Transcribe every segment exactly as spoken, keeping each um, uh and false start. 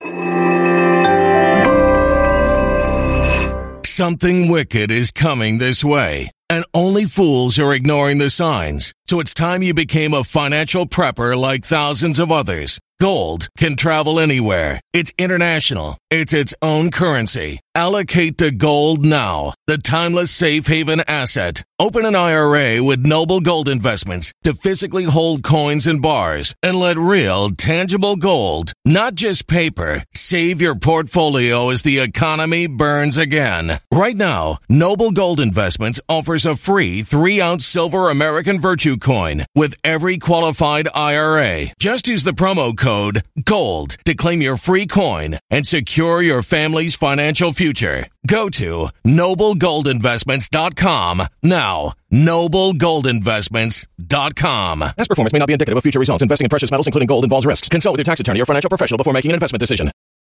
Something wicked is coming this way, and only fools are ignoring the signs. So it's time you became a financial prepper like thousands of others. Gold can travel anywhere. It's international. It's its own currency. Allocate to gold now, the timeless safe haven asset. Open an I R A with Noble Gold Investments to physically hold coins and bars and let real, tangible gold, not just paper, save your portfolio as the economy burns again. Right now, Noble Gold Investments offers a free three-ounce silver American Virtue coin with every qualified I R A. Just use the promo code GOLD to claim your free coin and secure your family's financial future. Go to noble gold investments dot com now. noble gold investments dot com. Past performance may not be indicative of future results. Investing in precious metals, including gold, involves risks. Consult with your tax attorney or financial professional before making an investment decision.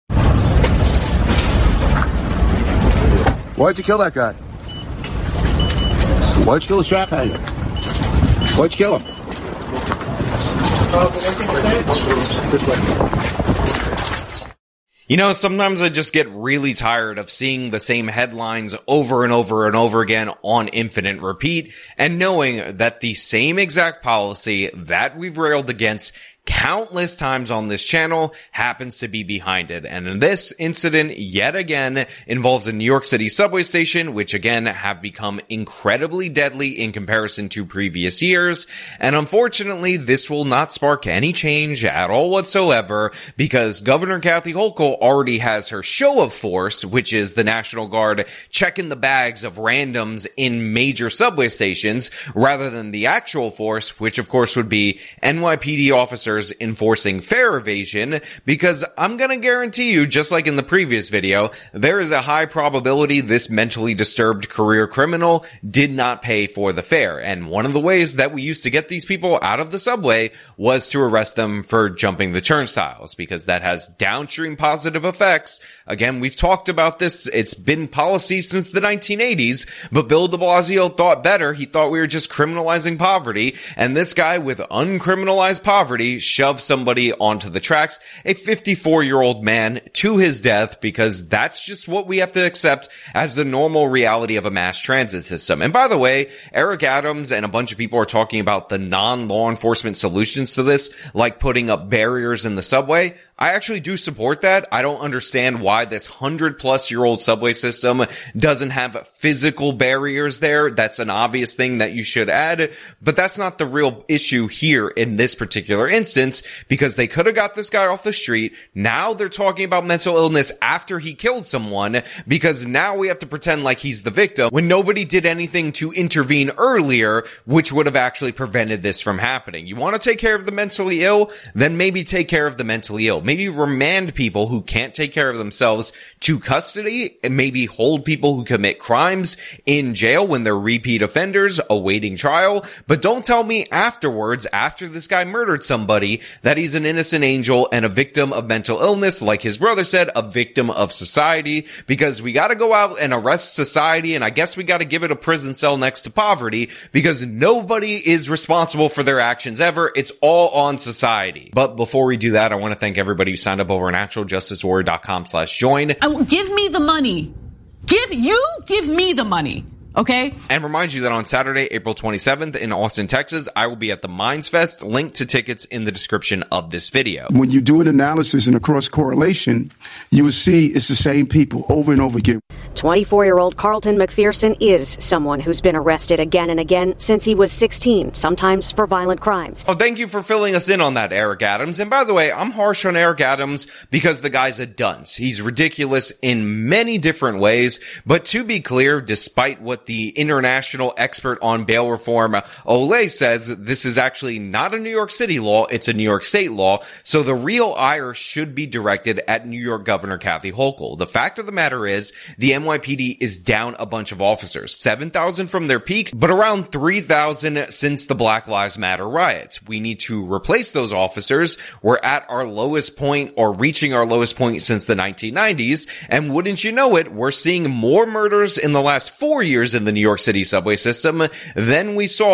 Why'd you kill that guy? Why'd you kill the strap hanger? Why'd you kill him? This way. You know, sometimes I just get really tired of seeing the same headlines over and over and over again on infinite repeat, and knowing that the same exact policy that we've railed against countless times on this channel happens to be behind it. And in this incident, yet again, involves a New York City subway station, which again have become incredibly deadly in comparison to previous years. And unfortunately, this will not spark any change at all whatsoever, because Governor Kathy Hochul already has her show of force, which is the National Guard checking the bags of randoms in major subway stations, rather than the actual force, which of course would be N Y P D officers enforcing fare evasion, because I'm gonna guarantee you, just like in the previous video, there is a high probability this mentally disturbed career criminal did not pay for the fare. And one of the ways that we used to get these people out of the subway was to arrest them for jumping the turnstiles, because that has downstream positive effects. Again, we've talked about this. It's been policy since the nineteen eighties, but Bill de Blasio thought better. He thought we were just criminalizing poverty, and this guy with uncriminalized poverty shove somebody onto the tracks, a fifty-four-year-old man, to his death, because that's just what we have to accept as the normal reality of a mass transit system. And by the way, Eric Adams and a bunch of people are talking about the non-law enforcement solutions to this, like putting up barriers in the subway. I actually do support that. I don't understand why this hundred-plus-year-old subway system doesn't have physical barriers there. That's an obvious thing that you should add, but that's not the real issue here in this particular instance, because they could have got this guy off the street. Now they're talking about mental illness after he killed someone, because now we have to pretend like he's the victim when nobody did anything to intervene earlier, which would have actually prevented this from happening. You want to take care of the mentally ill? Then maybe take care of the mentally ill. Maybe remand people who can't take care of themselves to custody, and maybe hold people who commit crimes in jail when they're repeat offenders awaiting trial. But don't tell me afterwards, after this guy murdered somebody, that he's an innocent angel and a victim of mental illness, like his brother said, a victim of society, because we gotta go out and arrest society, and I guess we gotta give it a prison cell next to poverty, because nobody is responsible for their actions ever. It's all on society. But before we do that, I want to thank everybody who signed up over at natural justice warrior dot com slash join. I will give me the money. Give you give me the money. Okay. And remind you that on Saturday, April twenty-seventh in Austin, Texas, I will be at the Minds Fest. Link to tickets in the description of this video. When you do an analysis and a cross correlation, you will see it's the same people over and over again. twenty-four-year-old Carlton McPherson is someone who's been arrested again and again since he was sixteen, sometimes for violent crimes. Oh, thank you for filling us in on that, Eric Adams. And by the way, I'm harsh on Eric Adams because the guy's a dunce. He's ridiculous in many different ways. But to be clear, despite what the international expert on bail reform, Olay, says, this is actually not a New York City law, it's a New York State law, so the real ire should be directed at New York Governor Kathy Hochul. The fact of the matter is, the N Y P D is down a bunch of officers, seven thousand from their peak, but around three thousand since the Black Lives Matter riots. We need to replace those officers. We're at our lowest point, or reaching our lowest point since the nineteen nineties, and wouldn't you know it, we're seeing more murders in the last four years in the New York City subway system than we saw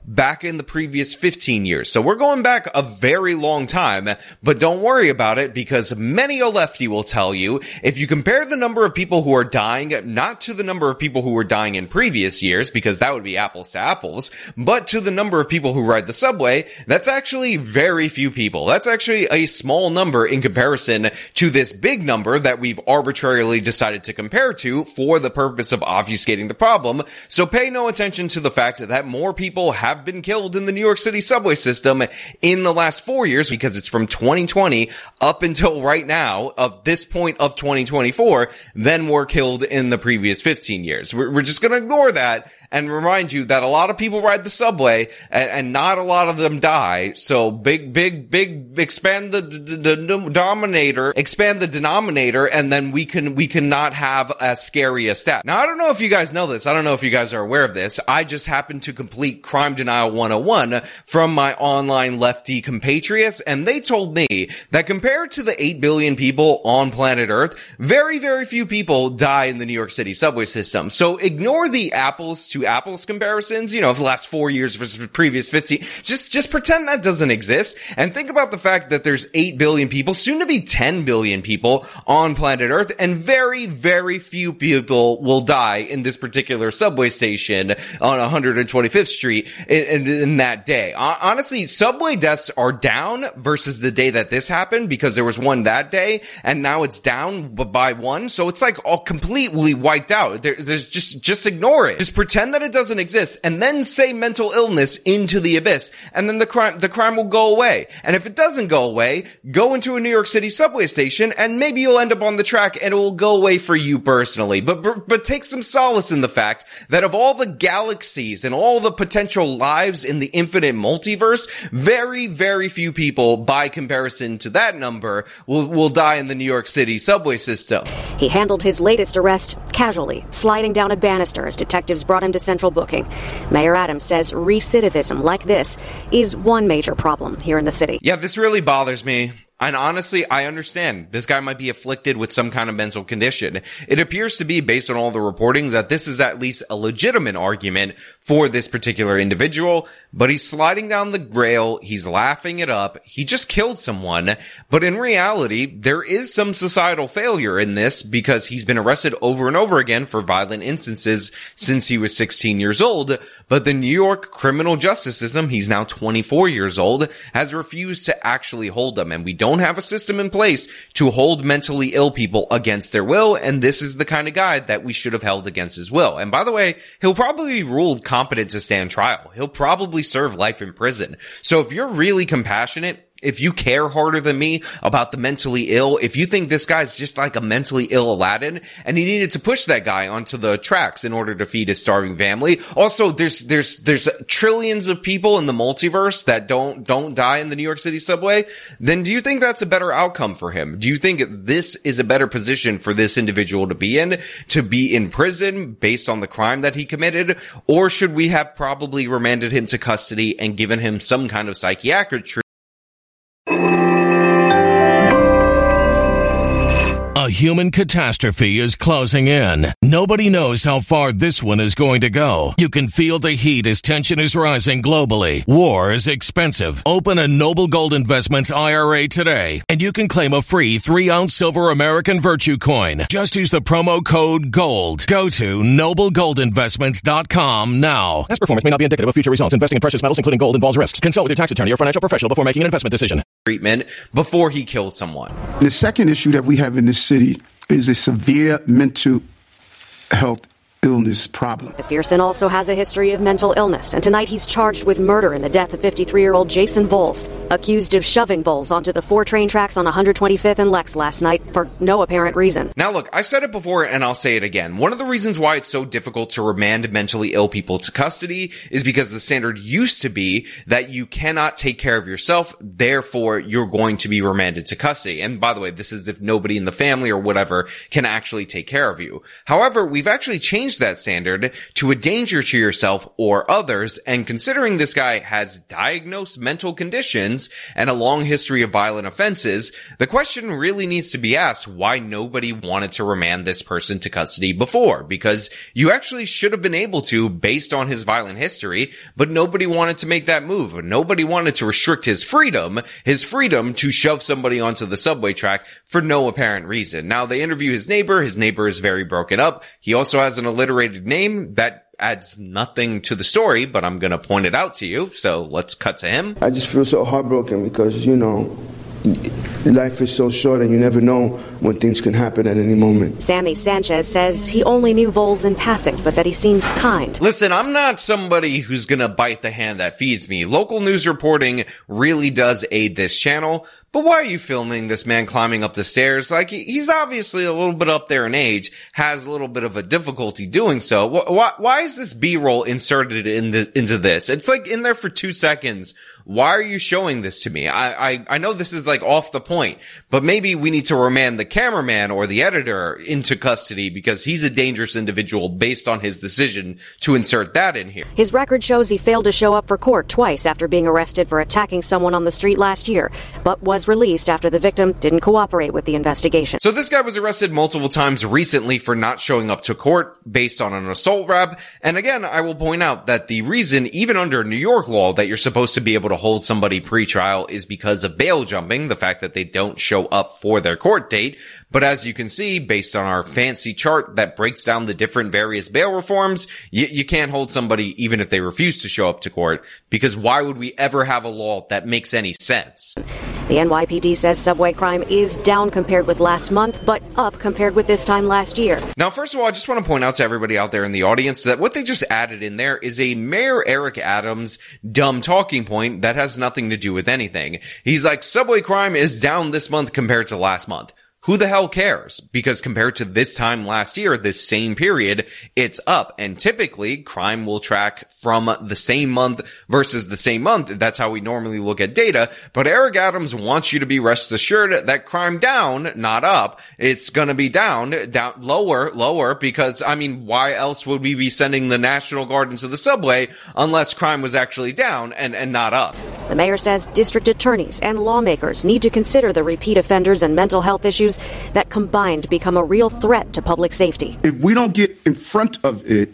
back in the previous fifteen years. So we're going back a very long time, but don't worry about it because many a lefty will tell you if you compare the number of people who are dying, not to the number of people who were dying in previous years, because that would be apples to apples, but to the number of people who ride the subway, that's actually very few people. That's actually a small number in comparison to this big number that we've arbitrarily decided to compare to for the purpose of obfuscating the problem. So pay no attention to the fact that more people have been killed in the New York City subway system in the last four years because it's from twenty twenty up until right now of this point of twenty twenty-four than were killed in the previous fifteen years. We're, we're just going to ignore that and remind you that a lot of people ride the subway and, and not a lot of them die. So big, big, big, expand the, the, the denominator, expand the denominator, and then we can, we cannot have as scary a stat. Now, I don't know if you guys know this. I don't know if you guys are aware of this. I just happened to complete Crime Denial one oh one from my online lefty compatriots, and they told me that compared to the eight billion people on planet Earth, very, very few people die in the New York City subway system. So ignore the apples to apples comparisons, you know, of the last four years versus the previous fifteen. Just, just pretend that doesn't exist and think about the fact that there's eight billion people, soon to be ten billion people on planet Earth, and very, very few people will die in this particular subway station on one hundred twenty-fifth Street in, in, in that day. Honestly, subway deaths are down versus the day that this happened because there was one that day and now it's down by one. So it's like all completely wiped out. There, there's just, just ignore it. Just pretend that it doesn't exist and then say mental illness into the abyss, and then the crime, the crime will go away. And if it doesn't go away, go into a New York City subway station and maybe you'll end up on the track and it will go away for you personally. But, but, but take some solace in the fact that of all the galaxies and all the potential lives in the infinite multiverse, very, very few people by comparison to that number will, will die in the New York City subway system. He handled his latest arrest casually, sliding down a banister as detectives brought him to central booking. Mayor Adams says recidivism like this is one major problem here in the city. Yeah, this really bothers me. And honestly, I understand this guy might be afflicted with some kind of mental condition. It appears to be, based on all the reporting, that this is at least a legitimate argument for this particular individual, but he's sliding down the rail, he's laughing it up, he just killed someone, but in reality, there is some societal failure in this because he's been arrested over and over again for violent instances since he was sixteen years old, but the New York criminal justice system, he's now twenty-four years old, has refused to actually hold him, and we don't have a system in place to hold mentally ill people against their will, and this is the kind of guy that we should have held against his will. And by the way, he'll probably be ruled competent to stand trial. He'll probably serve life in prison. So if you're really compassionate, if you care harder than me about the mentally ill, if you think this guy's just like a mentally ill Aladdin and he needed to push that guy onto the tracks in order to feed his starving family. Also, there's, there's, there's trillions of people in the multiverse that don't, don't die in the New York City subway. Then do you think that's a better outcome for him? Do you think this is a better position for this individual to be in, to be in prison based on the crime that he committed? Or should we have probably remanded him to custody and given him some kind of psychiatric treatment? A human catastrophe is closing in. Nobody knows how far this one is going to go. You can feel the heat as tension is rising globally. War is expensive. Open a Noble Gold Investments I R A today, and you can claim a free three ounce silver American Virtue coin. Just use the promo code GOLD. Go to noble gold investments dot com now. Past performance may not be indicative of future results. Investing in precious metals, including gold, involves risks. Consult with your tax attorney or financial professional before making an investment decision. Treatment before he killed someone. The second issue that we have in this city is a severe mental health illness problem. McPherson also has a history of mental illness, and tonight he's charged with murder in the death of fifty-three-year-old Jason Bowles, accused of shoving Bowles onto the four train tracks on one hundred twenty-fifth and Lex last night for no apparent reason. Now look, I said it before and I'll say it again. One of the reasons why it's so difficult to remand mentally ill people to custody is because the standard used to be that you cannot take care of yourself, therefore you're going to be remanded to custody. And by the way, this is if nobody in the family or whatever can actually take care of you. However, we've actually changed change that standard to a danger to yourself or others. And considering this guy has diagnosed mental conditions and a long history of violent offenses, the question really needs to be asked why nobody wanted to remand this person to custody before, because you actually should have been able to based on his violent history, but nobody wanted to make that move. Nobody wanted to restrict his freedom, his freedom to shove somebody onto the subway track for no apparent reason. Now, they interview his neighbor. His neighbor is very broken up. He also has an alliterated name that adds nothing to the story, but I'm going to point it out to you. So let's cut to him. I just feel so heartbroken because, you know, life is so short and you never know when things can happen at any moment. Sammy Sanchez says he only knew Voles in passing, but that he seemed kind. Listen, I'm not somebody who's gonna bite the hand that feeds me. Local news reporting really does aid this channel. But why are you filming this man climbing up the stairs? Like, he's obviously a little bit up there in age, has a little bit of a difficulty doing so. Why, why is this B-roll inserted in the, into this? It's like in there for two seconds. Why are you showing this to me? I, I, I know this is like off the point, but maybe we need to remand the cameraman or the editor into custody because he's a dangerous individual based on his decision to insert that in here. His record shows he failed to show up for court twice after being arrested for attacking someone on the street last year, but was released after the victim didn't cooperate with the investigation. So this guy was arrested multiple times recently for not showing up to court based on an assault rap. And again, I will point out that the reason, even under New York law, that you're supposed to be able to hold somebody pre-trial is because of bail jumping, the fact that they don't show up for their court date. But as you can see, based on our fancy chart that breaks down the different various bail reforms, you, you can't hold somebody even if they refuse to show up to court, because why would we ever have a law that makes any sense? The N Y P D says subway crime is down compared with last month, but up compared with this time last year. Now, first of all, I just want to point out to everybody out there in the audience that what they just added in there is a Mayor Eric Adams dumb talking point that has nothing to do with anything. He's like, subway crime is down this month compared to last month. Who the hell cares? Because compared to this time last year, this same period, it's up. And typically, crime will track from the same month versus the same month. That's how we normally look at data. But Eric Adams wants you to be rest assured that crime down, not up. It's gonna be down, down, lower, lower, because, I mean, why else would we be sending the National Guard into the subway unless crime was actually down and, and not up? The mayor says district attorneys and lawmakers need to consider the repeat offenders and mental health issues that combined become a real threat to public safety. If we don't get in front of it,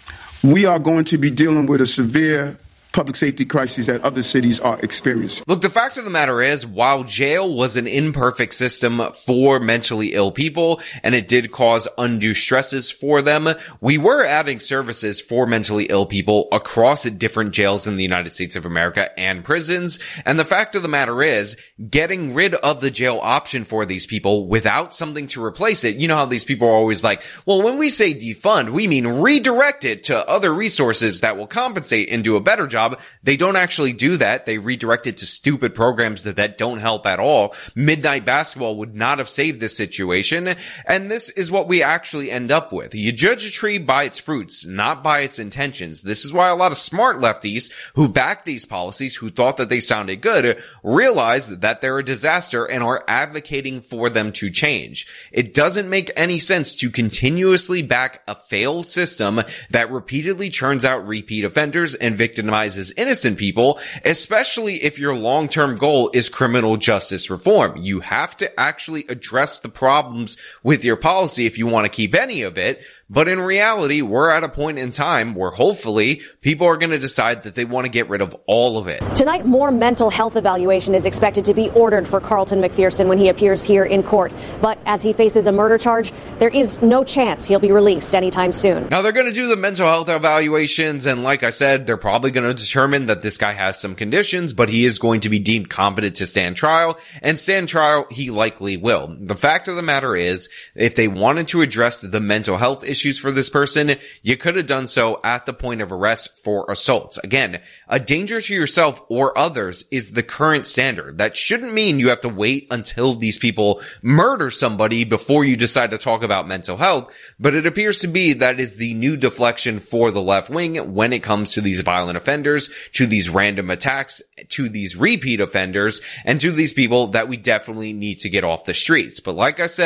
we are going to be dealing with a severe public safety crises that other cities are experiencing. Look, the fact of the matter is, while jail was an imperfect system for mentally ill people, and it did cause undue stresses for them, we were adding services for mentally ill people across different jails in the United States of America and prisons. And the fact of the matter is, getting rid of the jail option for these people without something to replace it, you know how these people are always like, well, when we say defund, we mean redirect it to other resources that will compensate and do a better job. They don't actually do that. They redirect it to stupid programs that, that don't help at all. Midnight Basketball would not have saved this situation. And this is what we actually end up with. You judge a tree by its fruits, not by its intentions. This is why a lot of smart lefties who back these policies, who thought that they sounded good, realized that they're a disaster and are advocating for them to change. It doesn't make any sense to continuously back a failed system that repeatedly churns out repeat offenders and victimizes innocent people, especially if your long-term goal is criminal justice reform. You have to actually address the problems with your policy if you want to keep any of it. But in reality, we're at a point in time where hopefully people are going to decide that they want to get rid of all of it. Tonight, more mental health evaluation is expected to be ordered for Carlton McPherson when he appears here in court. But as he faces a murder charge, there is no chance he'll be released anytime soon. Now, they're going to do the mental health evaluations, and like I said, they're probably going to determine that this guy has some conditions, but he is going to be deemed competent to stand trial, and stand trial he likely will. The fact of the matter is, if they wanted to address the mental health issues issues for this person, you could have done so at the point of arrest for assaults. Again, a danger to yourself or others is the current standard. That shouldn't mean you have to wait until these people murder somebody before you decide to talk about mental health, but it appears to be that is the new deflection for the left wing when it comes to these violent offenders, to these random attacks, to these repeat offenders, and to these people that we definitely need to get off the streets. But like I said,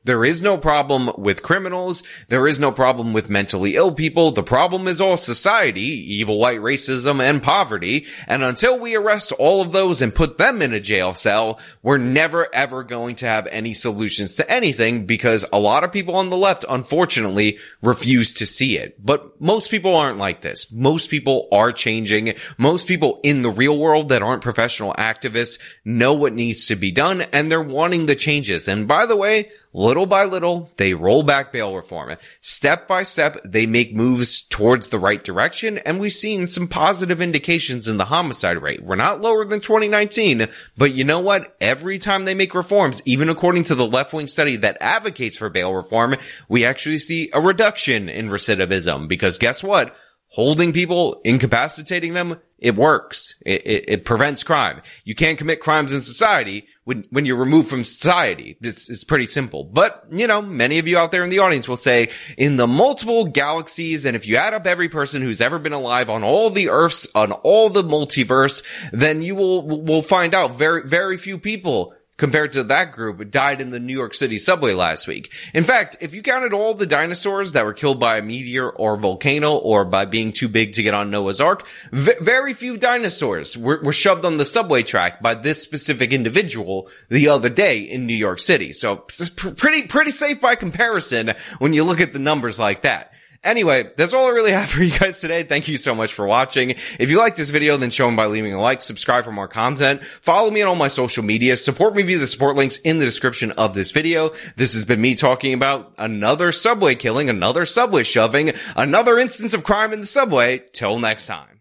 There is no problem with criminals. There is no problem with mentally ill people. The problem is all society, evil white racism, and poverty. And until we arrest all of those and put them in a jail cell, we're never ever going to have any solutions to anything, because a lot of people on the left, unfortunately, refuse to see it. But most people aren't like this. Most people are changing. Most people in the real world that aren't professional activists know what needs to be done, and they're wanting the changes. And by the way, little by little, they roll back bail reform. Step by step, they make moves towards the right direction, and we've seen some positive indications in the homicide rate. We're not lower than twenty nineteen, but you know what? Every time they make reforms, even according to the left-wing study that advocates for bail reform, we actually see a reduction in recidivism, because guess what? Holding people, incapacitating them, it works. It, it, it prevents crime. You can't commit crimes in society when, when you're removed from society. It's, it's pretty simple. But, you know, many of you out there in the audience will say, in the multiple galaxies, and if you add up every person who's ever been alive on all the Earths, on all the multiverse, then you will, will find out very, very few people compared to that group died in the New York City subway last week. In fact, if you counted all the dinosaurs that were killed by a meteor or volcano or by being too big to get on Noah's Ark, v- very few dinosaurs were, were shoved on the subway track by this specific individual the other day in New York City. So it's pr- pretty, pretty safe by comparison when you look at the numbers like that. Anyway, that's all I really have for you guys today. Thank you so much for watching. If you like this video, then show them by leaving a like, subscribe for more content, follow me on all my social media, support me via the support links in the description of this video. This has been me talking about another subway killing, another subway shoving, another instance of crime in the subway. Till next time.